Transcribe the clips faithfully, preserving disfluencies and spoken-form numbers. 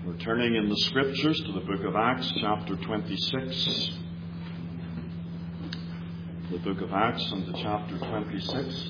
We're turning in the Scriptures to the book of Acts, chapter twenty-six. The book of Acts and the chapter twenty-six.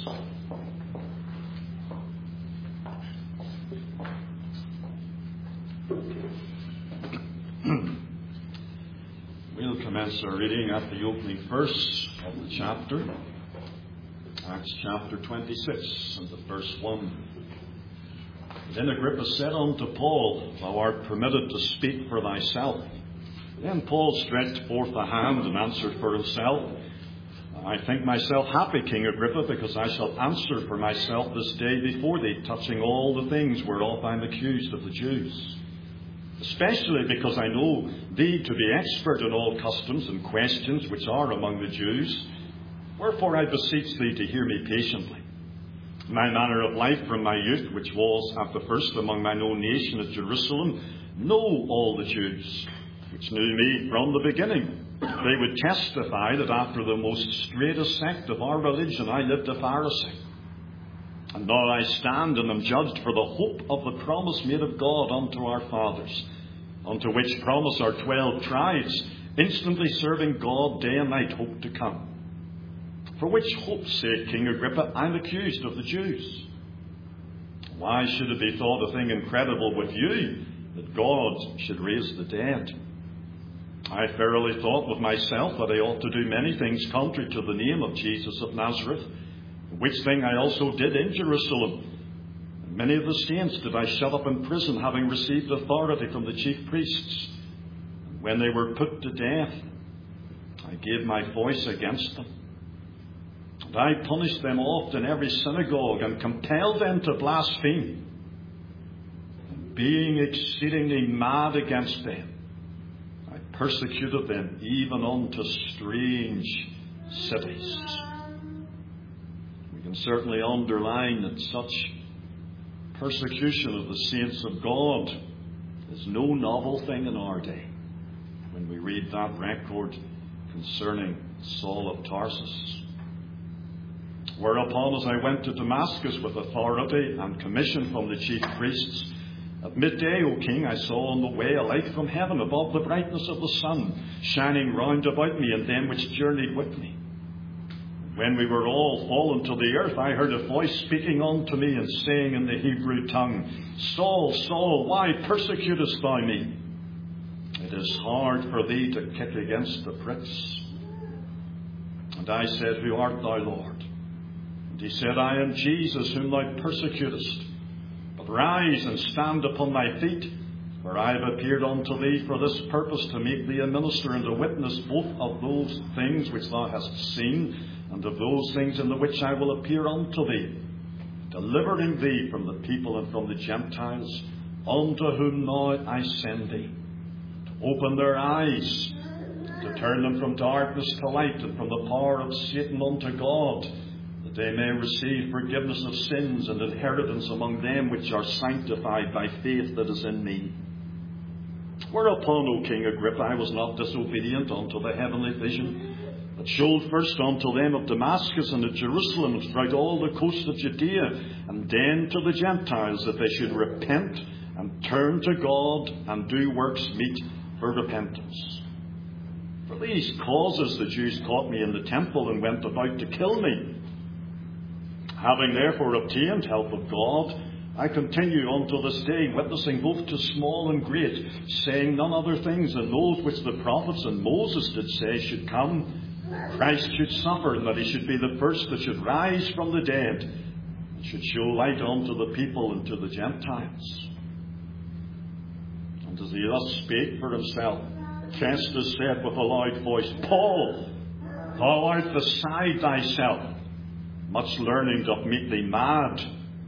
We'll commence our reading at the opening verse of the chapter. Acts chapter twenty-six and the verse one. Then Agrippa said unto Paul, Thou art permitted to speak for thyself. Then Paul stretched forth a hand and answered for himself. I think myself happy, King Agrippa, because I shall answer for myself this day before thee, touching all the things whereof I am accused of the Jews. Especially because I know thee to be expert in all customs and questions which are among the Jews. Wherefore I beseech thee to hear me patiently. My manner of life from my youth, which was at the first among mine own nation at Jerusalem, know all the Jews, which knew me from the beginning. They would testify that after the most straitest sect of our religion I lived a Pharisee. And now I stand and am judged for the hope of the promise made of God unto our fathers, unto which promise our twelve tribes, instantly serving God day and night, hope to come. For which hope's sake, King Agrippa, I am accused of the Jews. Why should it be thought a thing incredible with you that God should raise the dead? I verily thought with myself that I ought to do many things contrary to the name of Jesus of Nazareth, which thing I also did in Jerusalem. And many of the saints did I shut up in prison, having received authority from the chief priests. And when they were put to death, I gave my voice against them. And I punished them oft in every synagogue, and compelled them to blaspheme. And being exceedingly mad against them, I persecuted them even unto strange cities. We can certainly underline that such persecution of the saints of God is no novel thing in our day, when we read that record concerning Saul of Tarsus. Whereupon, as I went to Damascus with authority and commission from the chief priests, at midday, O king, I saw on the way a light from heaven above the brightness of the sun, shining round about me and them which journeyed with me. When we were all fallen to the earth, I heard a voice speaking unto me and saying in the Hebrew tongue, Saul, Saul, why persecutest thou me? It is hard for thee to kick against the pricks. And I said, Who art thou, Lord? And he said, I am Jesus, whom thou persecutest. But rise and stand upon thy feet, for I have appeared unto thee for this purpose, to make thee a minister and a witness both of those things which thou hast seen, and of those things in the which I will appear unto thee, delivering thee from the people and from the Gentiles, unto whom now I send thee, to open their eyes, to turn them from darkness to light, and from the power of Satan unto God, that they may receive forgiveness of sins and inheritance among them which are sanctified by faith that is in me. Whereupon, O King Agrippa, I was not disobedient unto the heavenly vision, that showed first unto them of Damascus and of Jerusalem and throughout all the coast of Judea, and then to the Gentiles, that they should repent and turn to God and do works meet for repentance. For these causes the Jews caught me in the temple and went about to kill me. Having therefore obtained help of God, I continue unto this day, witnessing both to small and great, saying none other things than those which the prophets and Moses did say should come. Christ should suffer, and that he should be the first that should rise from the dead, and should show light unto the people and to the Gentiles. And as he thus spake for himself, Festus said with a loud voice, Paul, thou art beside thyself. Much learning doth make thee mad.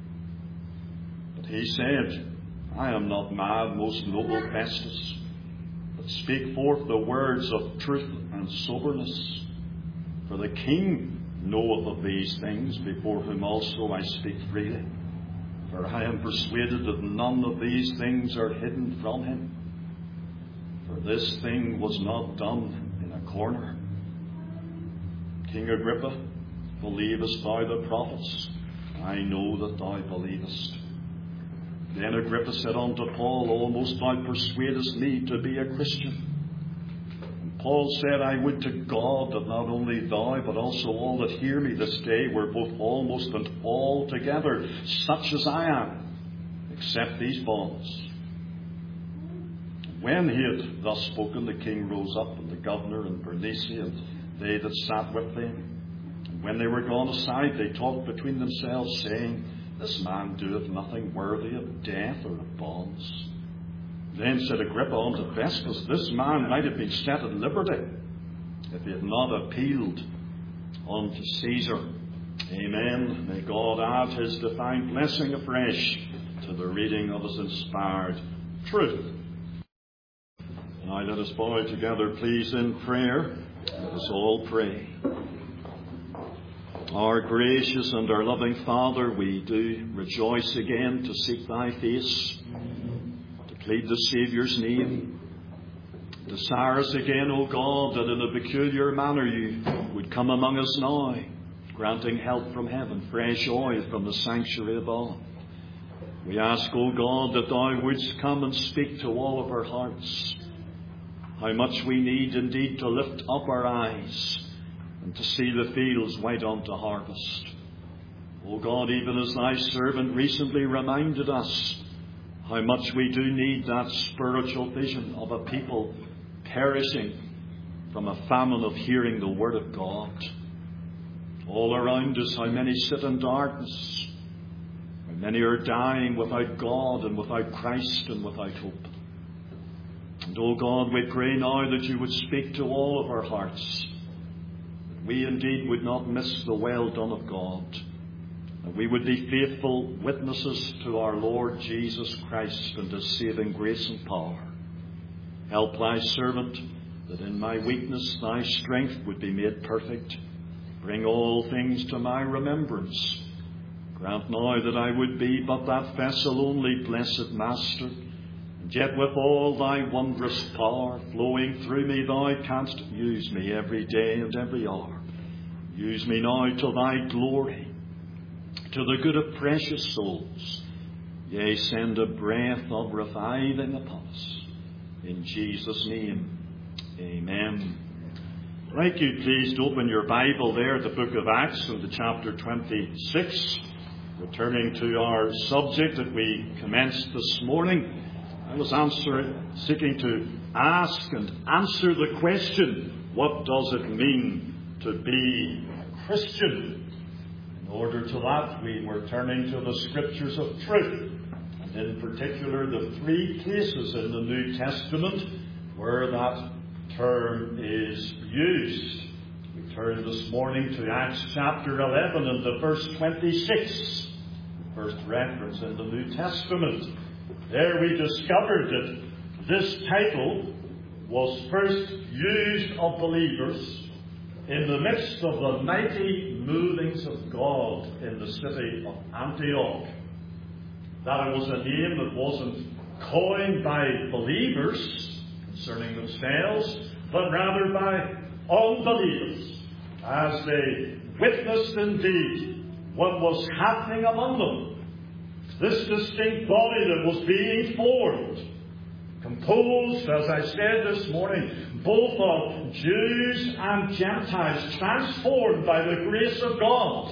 But he said, I am not mad, most noble Festus, but speak forth the words of truth and soberness. For the king knoweth of these things, before whom also I speak freely. For I am persuaded that none of these things are hidden from him. For this thing was not done in a corner. King Agrippa, believest thou the prophets? I know that thou believest. Then Agrippa said unto Paul, Almost thou persuadest me to be a Christian. And Paul said, I would to God that not only thou, but also all that hear me this day were both almost and altogether such as I am, except these bonds. When he had thus spoken, the king rose up, and the governor, and Bernice, and they that sat with them. And when they were gone aside, they talked between themselves, saying, This man doeth nothing worthy of death or of bonds. Then said Agrippa unto Festus, This man might have been set at liberty, if he had not appealed unto Caesar. Amen. May God add his divine blessing afresh to the reading of his inspired truth. Now let us bow together, please, in prayer. Let us all pray. Our gracious and our loving Father, we do rejoice again to seek thy face, to plead the Saviour's name. Desirous again, O God, that in a peculiar manner you would come among us now, granting help from heaven, fresh oil from the sanctuary above. We ask, O God, that thou wouldst come and speak to all of our hearts. How much we need indeed to lift up our eyes and to see the fields white unto harvest. O God, even as thy servant recently reminded us, how much we do need that spiritual vision of a people perishing from a famine of hearing the word of God. All around us, how many sit in darkness, how many are dying without God and without Christ and without hope. And, O God, we pray now that you would speak to all of our hearts, that we indeed would not miss the well done of God, that we would be faithful witnesses to our Lord Jesus Christ and His saving grace and power. Help thy servant, that in my weakness thy strength would be made perfect. Bring all things to my remembrance. Grant now that I would be but that vessel only, blessed Master, and yet with all thy wondrous power flowing through me, thou canst use me every day and every hour. Use me now to thy glory, to the good of precious souls. Yea, send a breath of reviving upon us. In Jesus' name, amen. Like you, please to open your Bible there, the book of Acts, and the chapter twenty-six. Returning to our subject that we commenced this morning, I was answering, seeking to ask and answer the question, what does it mean to be a Christian? In order to that, we were turning to the Scriptures of truth, and in particular the three places in the New Testament where that term is used. We turn this morning to Acts chapter eleven and the verse twenty-six, the first reference in the New Testament. There we discovered that this title was first used of believers in the midst of the mighty movings of God in the city of Antioch. That it was a name that wasn't coined by believers concerning themselves, but rather by unbelievers, as they witnessed indeed what was happening among them. This distinct body that was being formed, composed, as I said this morning, both of Jews and Gentiles, transformed by the grace of God.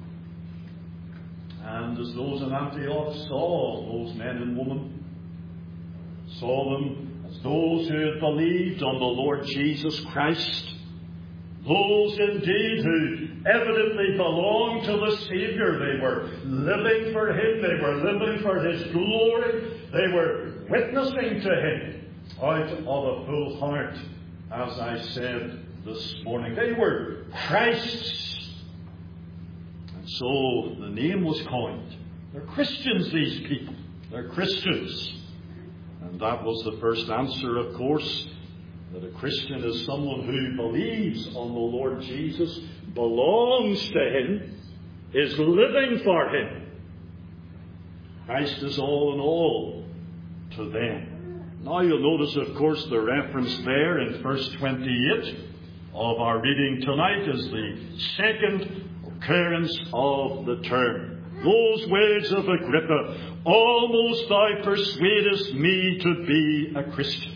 And as those in Antioch saw those men and women, saw them as those who had believed on the Lord Jesus Christ, those indeed who evidently belonged to the Saviour. They were living for Him. They were living for His glory. They were witnessing to Him out of a full heart, as I said this morning. They were Christ's. And so the name was coined. They're Christians, these people. They're Christians. And that was the first answer, of course, that a Christian is someone who believes on the Lord Jesus, belongs to Him, is living for Him. Christ is all in all to them. Now you'll notice, of course, the reference there in verse twenty-eight of our reading tonight is the second occurrence of the term those words of Agrippa, almost thou persuadest me to be a Christian.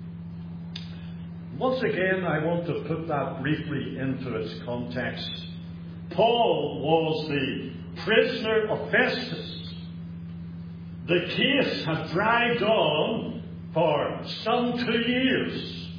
Once again, I want to put that briefly into its context. Paul was the prisoner of Festus. The case had dragged on for some two years.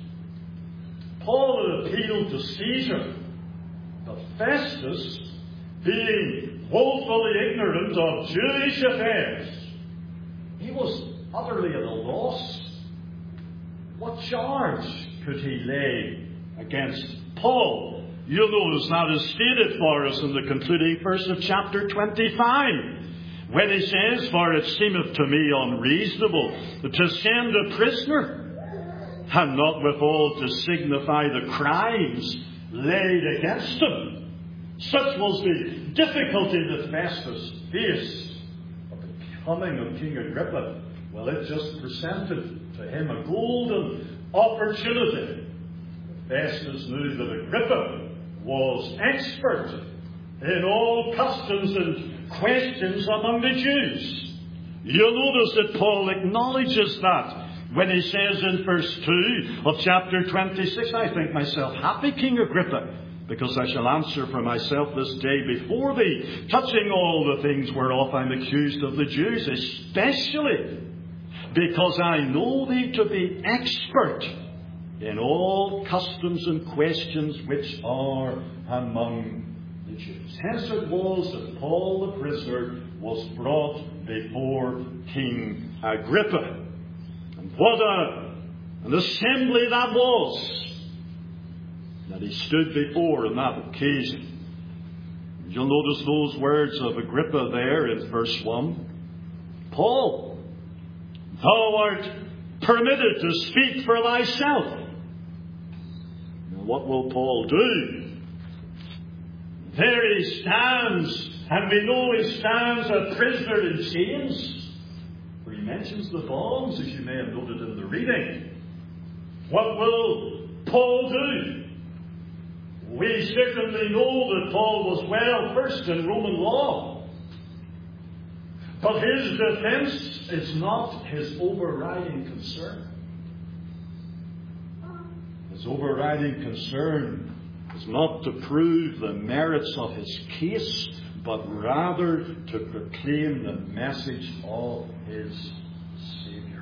Paul had appealed to Caesar, but Festus, being woefully ignorant of Jewish affairs, he was utterly at a loss. What charge could he lay against Paul? You'll notice that is stated for us in the concluding verse of chapter twenty-five, when he says, For it seemeth to me unreasonable to send a prisoner, and not withal to signify the crimes laid against him. Such was the difficulty that Festus faced. But the coming of King Agrippa, well, it just presented to him a golden opportunity. Festus knew that Agrippa was expert in all customs and questions among the Jews. You'll notice that Paul acknowledges that when he says in verse two of chapter twenty-six, I think myself happy, King Agrippa, because I shall answer for myself this day before thee, touching all the things whereof I'm accused of the Jews, especially because I know thee to be expert in all customs and questions which are among the Jews. Hence it was that Paul the prisoner was brought before King Agrippa. And what a, an assembly that was that he stood before on that occasion. You'll notice those words of Agrippa there in verse one. Paul, thou art permitted to speak for thyself. Now, what will Paul do? There he stands, and we know he stands a prisoner in chains. For he mentions the bonds, as you may have noted in the reading. What will Paul do? We certainly know that Paul was well versed in Roman law. But his defense is not his overriding concern. His overriding concern is not to prove the merits of his case, but rather to proclaim the message of his Saviour.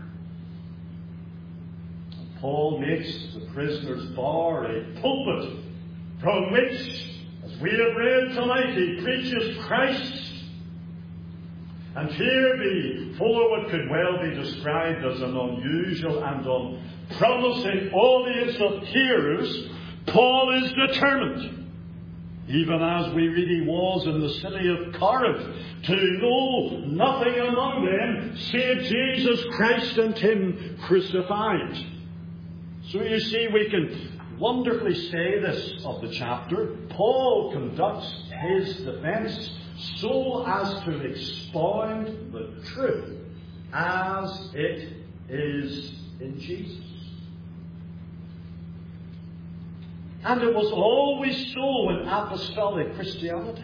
And Paul makes the prisoner's bar a pulpit from which, as we have read tonight, he preaches Christ. And here, before what could well be described as an unusual and unpromising audience of hearers, Paul is determined, even as we read he was in the city of Corinth, to know nothing among them save Jesus Christ and Him crucified. So you see, we can wonderfully say this of the chapter. Paul conducts his defense so as to expound the truth as it is in Jesus. And it was always so in apostolic Christianity.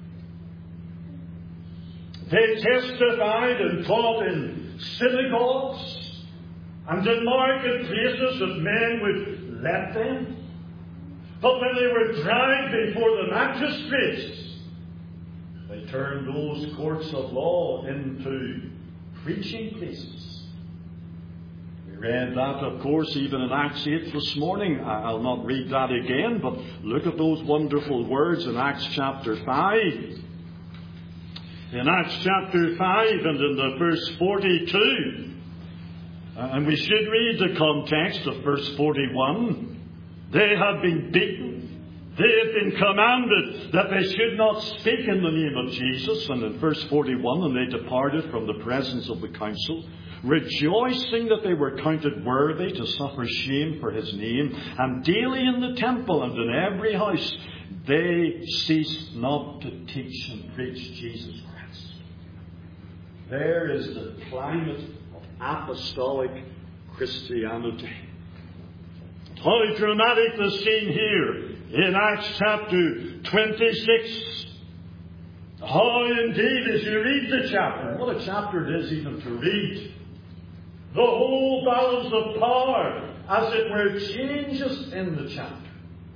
They testified and taught in synagogues and in marketplaces that men would let them. But when they were dragged before the magistrates, they turned those courts of law into preaching places. We read that, of course, even in Acts eight this morning. I'll not read that again, but look at those wonderful words in Acts chapter five. In Acts chapter five and in the verse forty-two, and we should read the context of verse forty-one. They had been beaten. They had been commanded that they should not speak in the name of Jesus. And in verse forty-one, and they departed from the presence of the council, rejoicing that they were counted worthy to suffer shame for his name. And daily in the temple and in every house, they ceased not to teach and preach Jesus Christ. There is the climate of apostolic Christianity. How dramatic the scene here in Acts chapter twenty-six. how indeed, as you read the chapter, what a chapter it is even to read, the whole balance of power, as it were, changes in the chapter.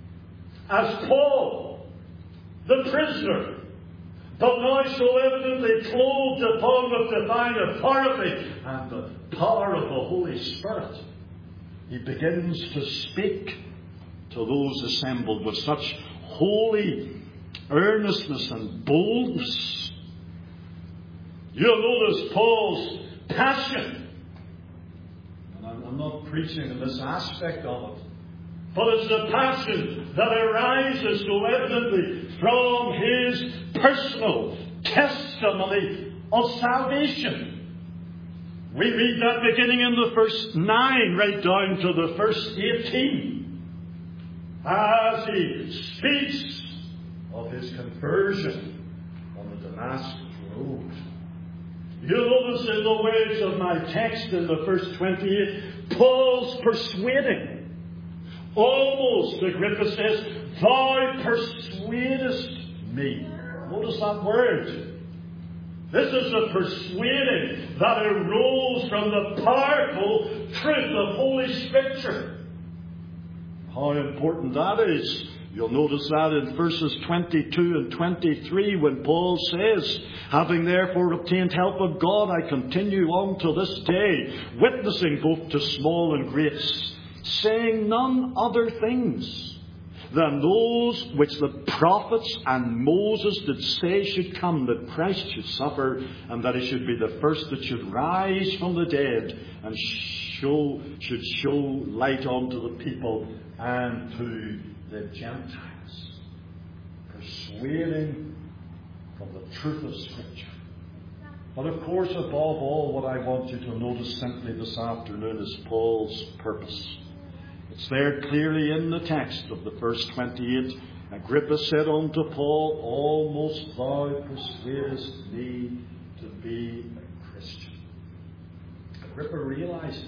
As Paul, the prisoner, but now so evidently clothed upon with divine authority and the power of the Holy Spirit, he begins to speak to those assembled with such holy earnestness and boldness. You'll notice Paul's passion. And I'm, I'm not preaching in this aspect of it, but it's the passion that arises so evidently from his personal testimony of salvation. We read that beginning in the first nine right down to the first eighteen, as he speaks of his conversion on the Damascus road. You'll notice in the words of my text in the first twenty-eight, Paul's persuading. Almost, Agrippa says, thou persuadest me. Notice that word. This is the persuading that arose from the powerful truth of Holy Scripture. How important that is. You'll notice that in verses twenty-two and twenty-three when Paul says, having therefore obtained help of God, I continue on to this day, witnessing both to small and great, saying none other things than those which the prophets and Moses did say should come, that Christ should suffer, and that he should be the first that should rise from the dead, and show should show light unto the people and to the Gentiles. Persuading from the truth of Scripture. But of course, above all, what I want you to notice simply this afternoon is Paul's purpose. It's there clearly in the text of the verse twenty-eight. Agrippa said unto Paul, almost thou persuadest me to be a Christian. Agrippa realized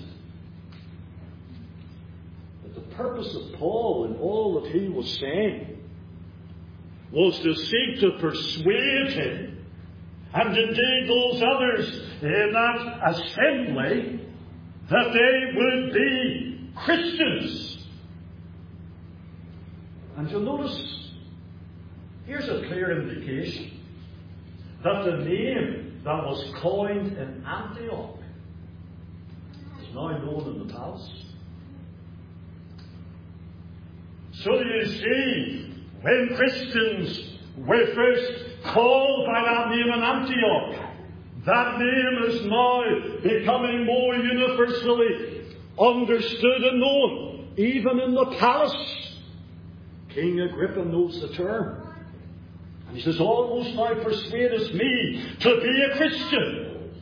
that the purpose of Paul in all that he was saying was to seek to persuade him, and indeed those others in that assembly, that they would be Christians. And you'll notice, here's a clear indication that the name that was coined in Antioch is now known in the palace. So you see, when Christians were first called by that name in Antioch, that name is now becoming more universally understood and known, even in the palace. King Agrippa knows the term. And he says, almost thou persuadest me to be a Christian.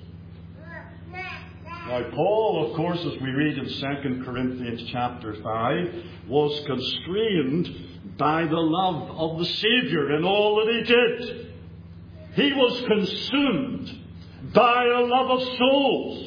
Now Paul, of course, as we read in Second Corinthians chapter five, was constrained by the love of the Saviour in all that he did. He was consumed by a love of souls.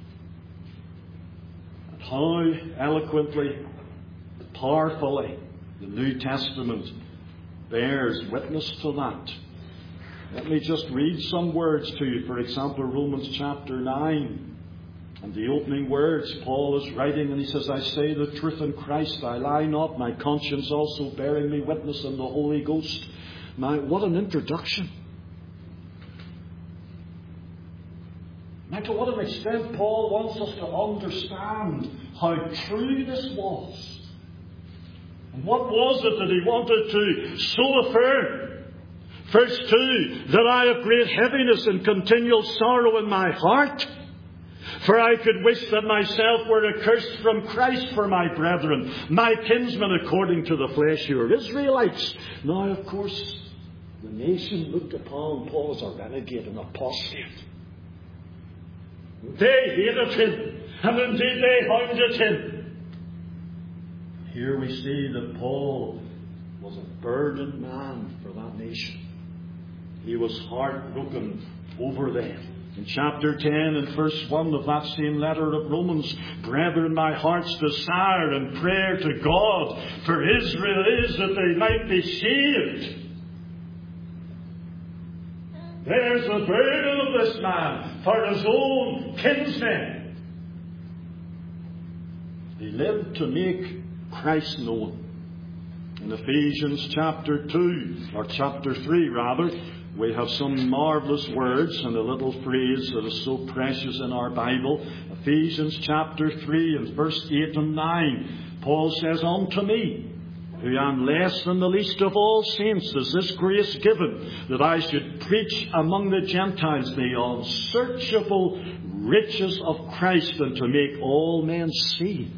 How eloquently, powerfully, the New Testament bears witness to that. Let me just read some words to you. For example, Romans chapter nine. And the opening words, Paul is writing, and he says, I say the truth in Christ, I lie not, my conscience also bearing me witness in the Holy Ghost. My, what an introduction. Now, to what an extent Paul wants us to understand how true this was. And what was it that he wanted to so affirm? Verse two, that I have great heaviness and continual sorrow in my heart, for I could wish that myself were accursed from Christ for my brethren, my kinsmen according to the flesh, who are Israelites. Now, of course, the nation looked upon Paul as a renegade and apostate. They hated him, and indeed they hounded him. Here we see that Paul was a burdened man for that nation. He was heartbroken over them. In chapter ten and verse one of that same letter of Romans, brethren, my heart's desire and prayer to God for Israel is that they might be saved. There's the burden of this man for his own kinsmen. He lived to make Christ known. In Ephesians chapter two, or chapter three rather, we have some marvellous words and a little phrase that is so precious in our Bible. Ephesians chapter three and verse eight and nine. Paul says, "Unto me, who am less than the least of all saints, is this grace given, that I should preach among the Gentiles the unsearchable riches of Christ, and to make all men see."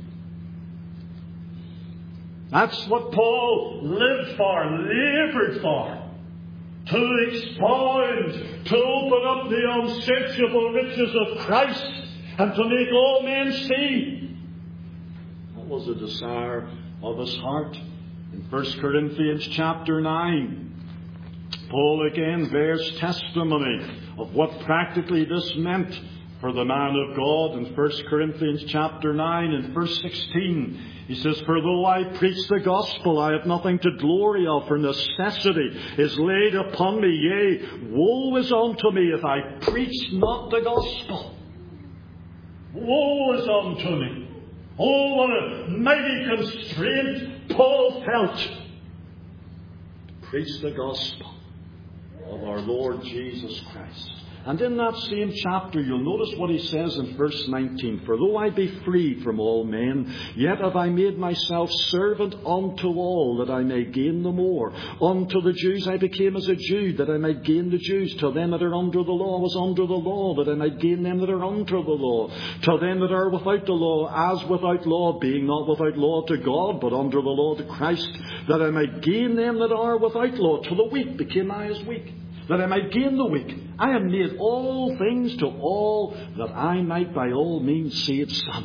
That's what Paul lived for, laboured for. To expound, to open up the unsearchable riches of Christ, and to make all men see. That was a desire of his heart. In First Corinthians chapter nine, Paul again bears testimony of what practically this meant for the man of God. In First Corinthians chapter nine and verse sixteen, he says, "For though I preach the gospel, I have nothing to glory of, for necessity is laid upon me. Yea, woe is unto me if I preach not the gospel." Woe is unto me. Oh, what a mighty constraint Paul felt to preach the gospel of our Lord Jesus Christ. And in that same chapter, you'll notice what he says in verse nineteen. "For though I be free from all men, yet have I made myself servant unto all, that I may gain the more. Unto the Jews I became as a Jew, that I might gain the Jews. To them that are under the law I was under the law, that I might gain them that are under the law. To them that are without the law, as without law, being not without law to God, but under the law to Christ, that I might gain them that are without law. To the weak became I as weak, that I might gain the weak. I have made all things to all, that I might by all means save some."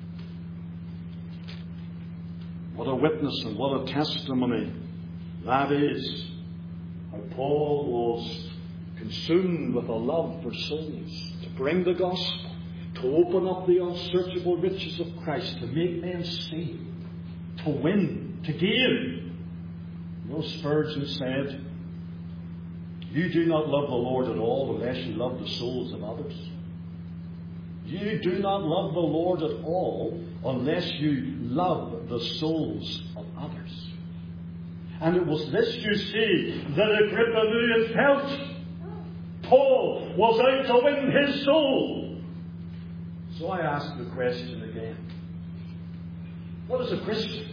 What a witness and what a testimony that is. How Paul was consumed with a love for souls, to bring the gospel, to open up the unsearchable riches of Christ, to make men see, to win, to gain. You know, Spurgeon said, "You do not love the Lord at all unless you love the souls of others. You do not love the Lord at all unless you love the souls of others." And it was this, you see, that Agrippa knew and felt. Paul was out to win his soul. So I ask the question again. What is a Christian?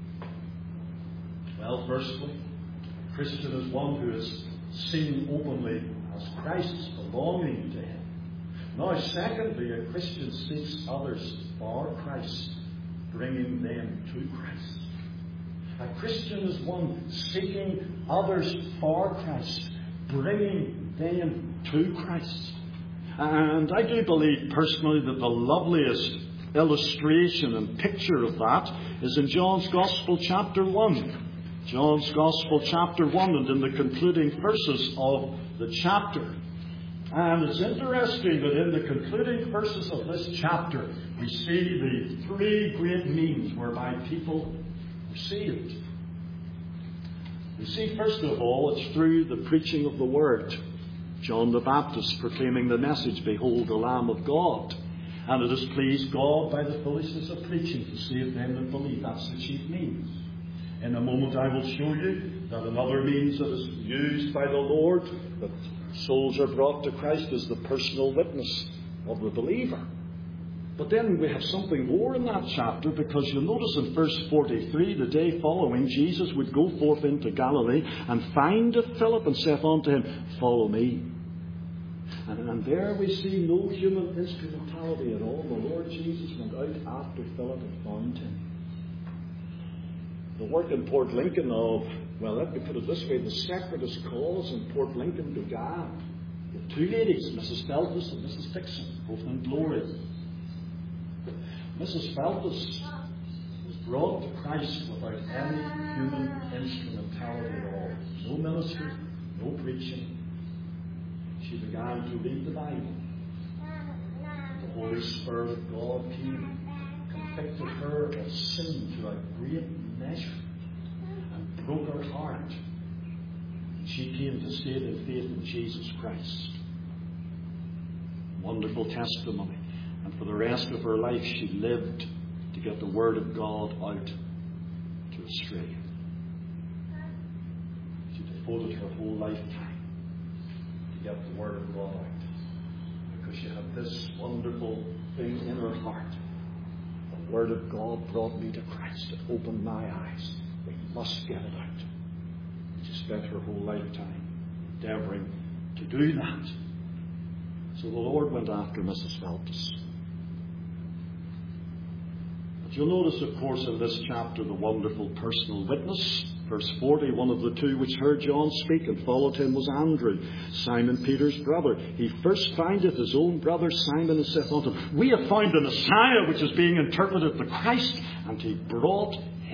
Well, firstly, a Christian is one who is seen openly as Christ's, belonging to him. Now, secondly, a Christian seeks others for Christ, bringing them to Christ. A Christian is one seeking others for Christ, bringing them to Christ. And I do believe personally that the loveliest illustration and picture of that is in John's Gospel chapter one. John's Gospel chapter one, and in the concluding verses of the chapter. And it's interesting that in the concluding verses of this chapter, we see the three great means whereby people are saved. We see, first of all, it's through the preaching of the Word. John the Baptist proclaiming the message, "Behold the Lamb of God." And it has pleased God by the foolishness of preaching to save them that believe. That's the chief means. In a moment I will show you that another means that is used by the Lord, that souls are brought to Christ, is the personal witness of the believer. But then we have something more in that chapter, because you'll notice in verse forty-three, the day following, Jesus would go forth into Galilee and findeth Philip and saith unto him, "Follow me." And, and there we see no human instrumentality at all. The Lord Jesus went out after Philip and found him. The work in Port Lincoln of, well, let me put it this way, the separatist cause in Port Lincoln began with two ladies, Missus Feltus and Missus Dixon, both in glory. Missus Feltus was brought to Christ without any human instrumentality at all. No ministry, no preaching. She began to read the Bible. The Holy Spirit of God came, convicted her of sin to a great measure, and broke her heart. She she came to saving faith in Jesus Christ. Wonderful testimony. And for the rest of her life, she lived to get the Word of God out to Australia. She devoted her whole lifetime to get the Word of God out. Because she had this wonderful thing in her heart. The Word of God brought me to Christ. It opened my eyes. We must get it out. And she spent her whole lifetime endeavouring to do that. So the Lord went after Missus Phelps. But you'll notice, of course, in this chapter the wonderful personal witness. Verse forty, one of the two which heard John speak and followed him was Andrew, Simon Peter's brother. He first findeth his own brother Simon and saith unto him, We have found the Messiah, which is being interpreted the Christ. And he brought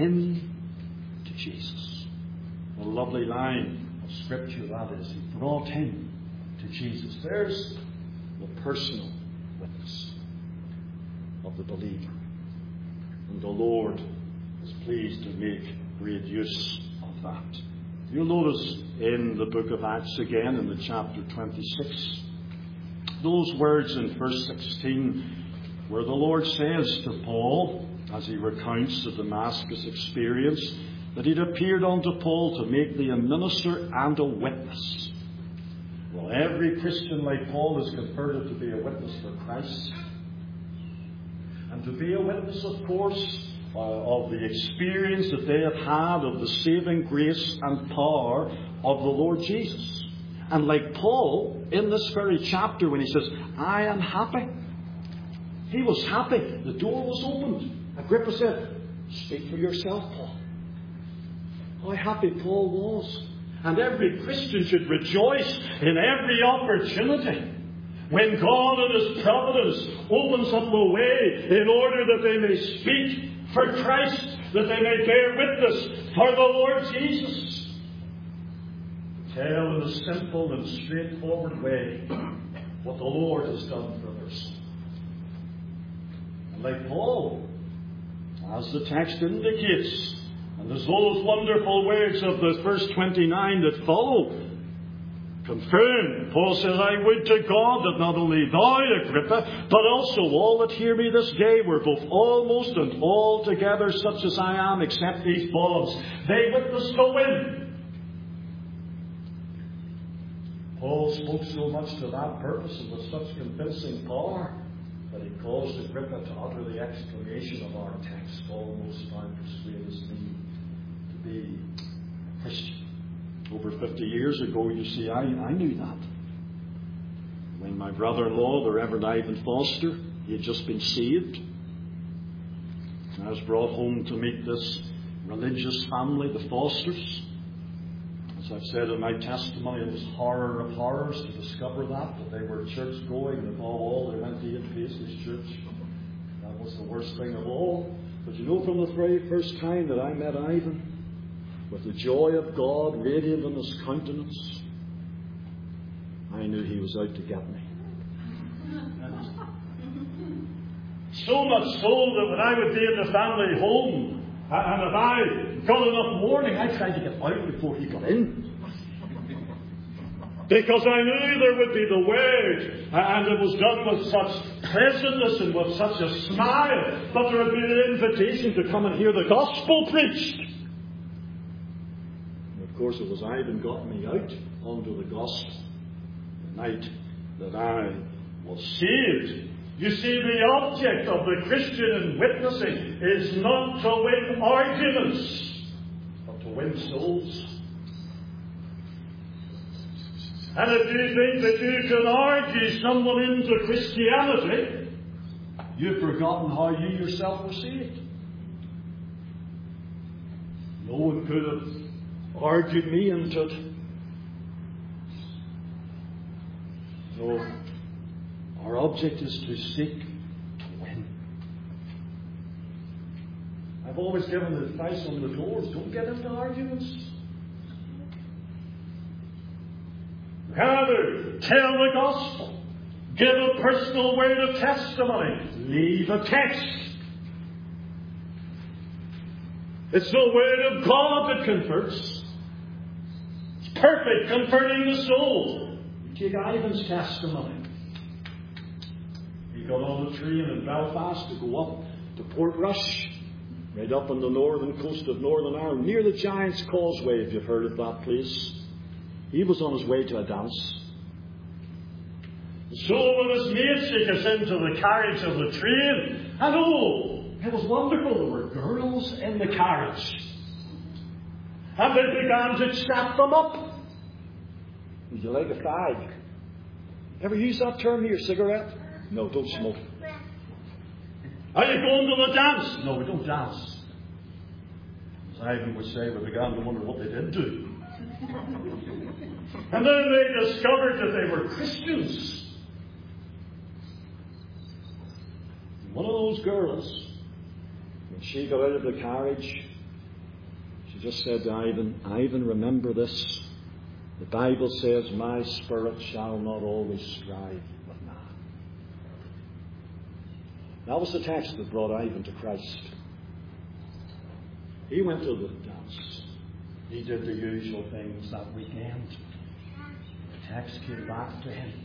him to Jesus. A lovely line of Scripture that is. He brought him to Jesus. There's the personal witness of the believer. And the Lord is pleased to make great use of that. You'll notice in the book of Acts again, in the chapter twenty-six, those words in verse sixteen, where the Lord says to Paul, as he recounts the Damascus experience, that he'd appeared unto Paul to make thee a minister and a witness. Well, every Christian like Paul is converted to be a witness for Christ. And to be a witness, of course, uh, of the experience that they have had of the saving grace and power of the Lord Jesus. And like Paul, in this very chapter, when he says, I am happy. He was happy. The door was opened. Agrippa said, Speak for yourself, Paul. How happy Paul was. And every Christian should rejoice in every opportunity when God in His providence opens up a way in order that they may speak for Christ, that they may bear witness for the Lord Jesus. Tell in a simple and straightforward way what the Lord has done for their soul. And like Paul, as the text indicates, and as those wonderful words of the verse twenty-nine that follow confirm, Paul says, I would to God that not only thou, Agrippa, but also all that hear me this day were both almost and altogether such as I am, except these bonds. They witness the wind. Paul spoke so much to that purpose and with such convincing power that he caused Agrippa to utter the exclamation of our text, almost thou persuadest me to be a Christian. Over fifty years ago, you see, I, I knew that. When my brother-in-law, the Reverend Ivan Foster, he had just been saved. And I was brought home to meet this religious family, the Fosters. As I've said in my testimony, it was horror of horrors to discover that, that they were church-going, and above all, they went to Ian Paisley's church. That was the worst thing of all. But you know, from the very first time that I met Ivan, with the joy of God radiant on his countenance, I knew he was out to get me. So much so that when I would be in the family home, and if I got enough warning, I tried to get out before he got in. Because I knew there would be the word, and it was done with such pleasantness and with such a smile, but there would be an invitation to come and hear the gospel preached. Of course, it was Ivan got me out onto the gospel the night that I was saved. You see, the object of the Christian in witnessing is not to win arguments, but to win souls. And if you think that you can argue someone into Christianity, you've forgotten how you yourself were saved. No one could have argued me into it. No. Our object is to seek to win. I've always given advice on the doors. Don't get into arguments. Rather, tell the gospel. Give a personal word of testimony. Leave a text. It's the word of God that converts. It's perfect, converting the soul. You take Ivan's testimony. He got on a train in Belfast to go up to Portrush, right up on the northern coast of Northern Ireland, near the Giant's Causeway, if you've heard of that place. He was on his way to a dance. So when his mates took us into the carriage of the train, and oh, it was wonderful. There were girls in the carriage. And they began to chat them up. Would you like a fag? Ever use that term here, cigarette? No, don't smoke. Are you going to the dance? No, we don't dance. As Ivan would say, we began to wonder what they did do. And then they discovered that they were Christians. One of those girls, when she got out of the carriage, she just said to Ivan, Ivan, remember this. The Bible says, my spirit shall not always strive with man. That was the text that brought Ivan to Christ. He went to the dance. He did the usual things that weekend. The text came back to him.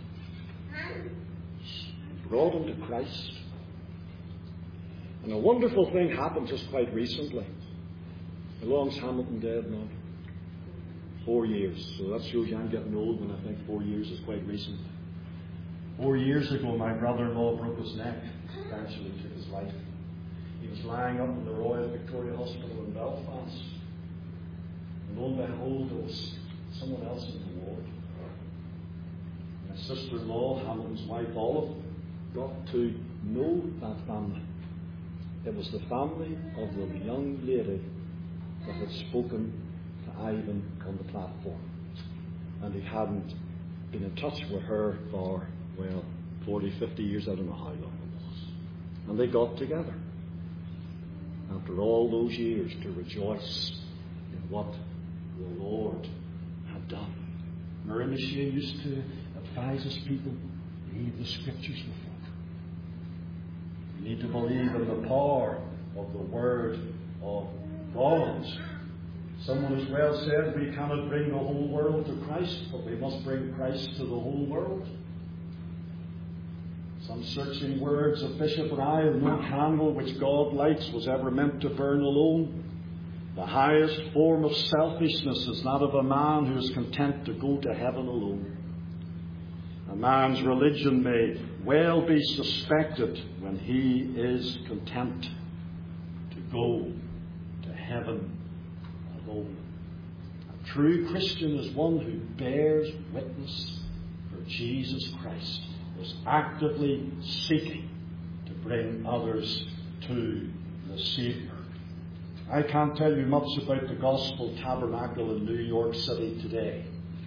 It brought him to Christ. And a wonderful thing happened just quite recently. How long's Hamilton dead now? Four years. So that shows you I'm getting old when I think four years is quite recent. Four years ago, my brother-in-law broke his neck. Eventually took his life. He was lying up in the Royal Victoria Hospital in Belfast. And lo and behold, there was someone else in the ward. My sister-in-law, Hamilton's wife, Olive, got to know that family. It was the family of the young lady that had spoken to Ivan on the platform. And he hadn't been in touch with her for, well, forty, fifty years, I don't know how long it was. And they got together, after all those years, to rejoice in what the Lord had done. Mary Michelle used to advise us people, read the Scriptures before. We need to believe in the power of the Word of God. Someone has well said we cannot bring the whole world to Christ, but we must bring Christ to the whole world. Some searching words of Bishop Ryle, no candle which God lights was ever meant to burn alone. The highest form of selfishness is that of a man who is content to go to heaven alone. A man's religion may well be suspected when he is content to go to heaven alone. A true Christian is one who bears witness for Jesus Christ, is actively seeking to bring others to the Saviour. I can't tell you much about the Gospel Tabernacle in New York City today.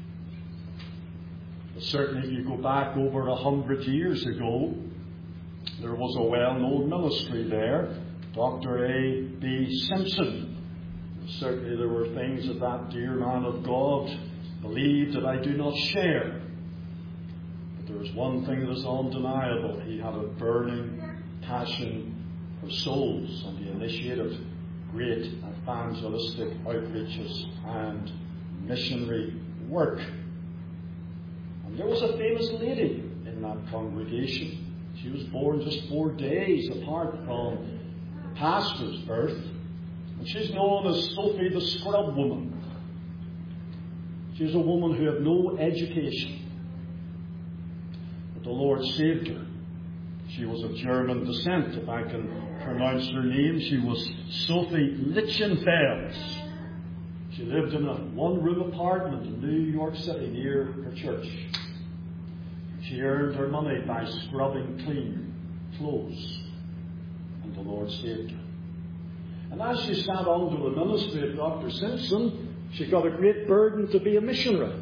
But certainly if you go back over a hundred years ago, there was a well-known ministry there, Doctor A B Simpson. And certainly there were things that that dear man of God believed that I do not share. But there was one thing that is undeniable. He had a burning passion for souls, and he initiated great evangelistic outreaches and missionary work. And there was a famous lady in that congregation. She was born just four days apart from the pastor's birth. And she's known as Sophie the Scrub Woman. She's a woman who had no education. But the Lord saved her. She was of German descent, if I can pronounce her name. She was Sophie Lichtenfels. She lived in a one-room apartment in New York City near her church. She earned her money by scrubbing clean clothes. And the Lord saved her. And as she sat under the ministry of Doctor Simpson, she got a great burden to be a missionary.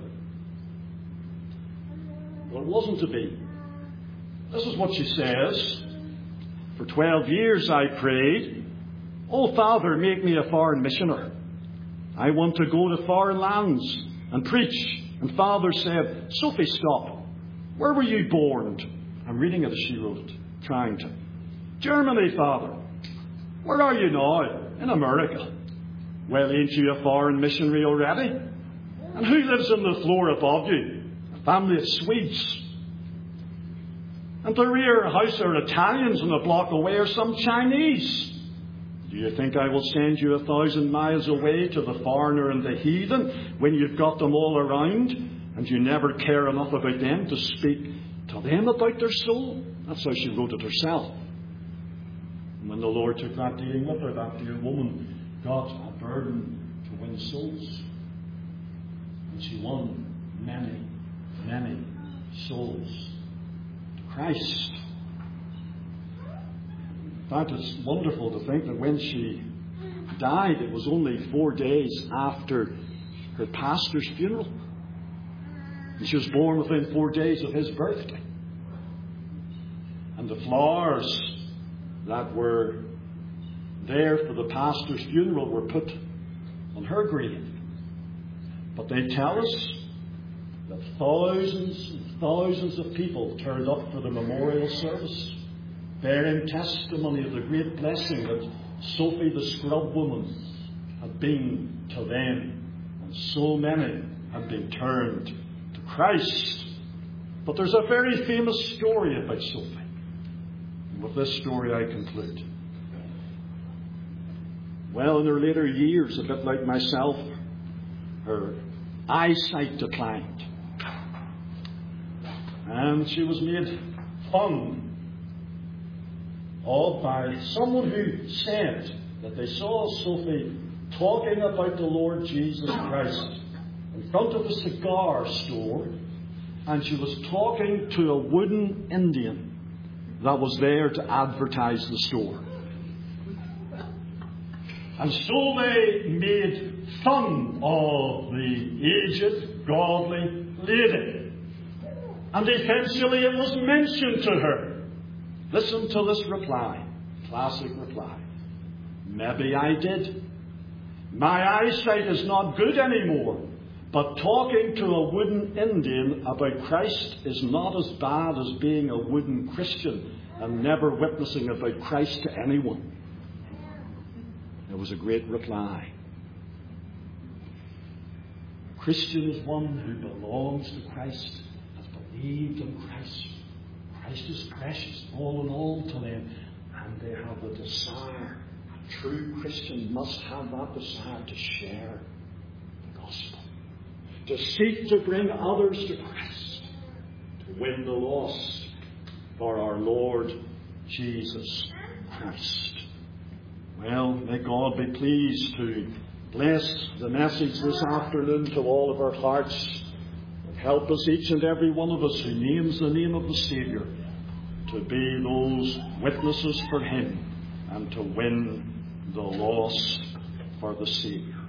Well, it wasn't to be. This is what she says. For twelve years I prayed, "Oh, Father, make me a foreign missionary. I want to go to foreign lands and preach." And Father said, "Sophie, stop. Where were you born?" I'm reading it as she wrote it, trying to. "Germany, Father." "Where are you now?" "In America." "Well, ain't you a foreign missionary already?" And who lives on the floor above you? A family of Swedes. And the rear house are Italians, and a block away are some Chinese. Do you think I will send you a thousand miles away to the foreigner and the heathen when you've got them all around and you never care enough about them to speak to them about their soul? That's how she wrote it herself. And when the Lord took that dealing with her, that dear woman got a burden to win souls. And she won many, many souls to Christ. In fact, it's wonderful to think that when she died, it was only four days after her pastor's funeral. And she was born within four days of his birthday. And the flowers that were there for the pastor's funeral were put on her grave. But they tell us that thousands and thousands of people turned up for the memorial service, bearing testimony of the great blessing that Sophie the scrub woman had been to them. And so many had been turned to Christ. But there's a very famous story about Sophie. And with this story I conclude. Well, in her later years, a bit like myself, her eyesight declined. And she was made fun of by someone who said that they saw Sophie talking about the Lord Jesus Christ in front of a cigar store, and she was talking to a wooden Indian that was there to advertise the store. And so they made fun of the aged, godly lady. And eventually it was mentioned to her. Listen to this reply. Classic reply. Maybe I did. My eyesight is not good anymore. But talking to a wooden Indian about Christ is not as bad as being a wooden Christian and never witnessing about Christ to anyone. There was a great reply. A Christian is one who belongs to Christ, has believed in Christ. Christ is precious, all in all to them, and they have the desire. A true Christian must have that desire to share the gospel, to seek to bring others to Christ, to win the lost for our Lord Jesus Christ. Well, may God be pleased to bless the message this afternoon to all of our hearts, and help us, each and every one of us who names the name of the Saviour, to be those witnesses for Him and to win the lost for the Saviour.